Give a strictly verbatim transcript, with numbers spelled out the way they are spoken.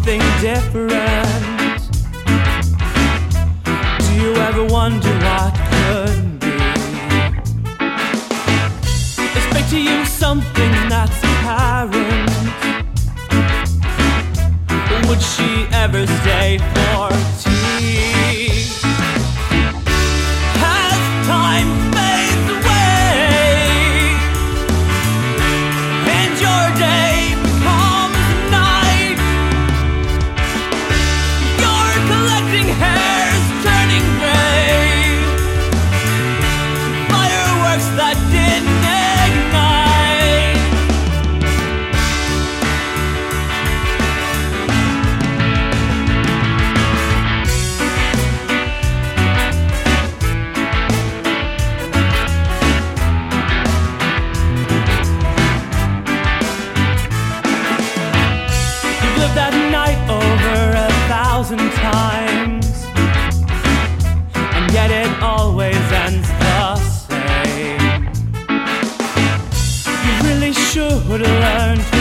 something different. Do you ever wonder what could be? Expect to you something that's apparent. Would she ever stay for tea? As time fades away and your day becomes night, you're collecting hairs turning gray, fireworks that didn't ignite. That night over a thousand times, and yet it always ends the same. You really should learn to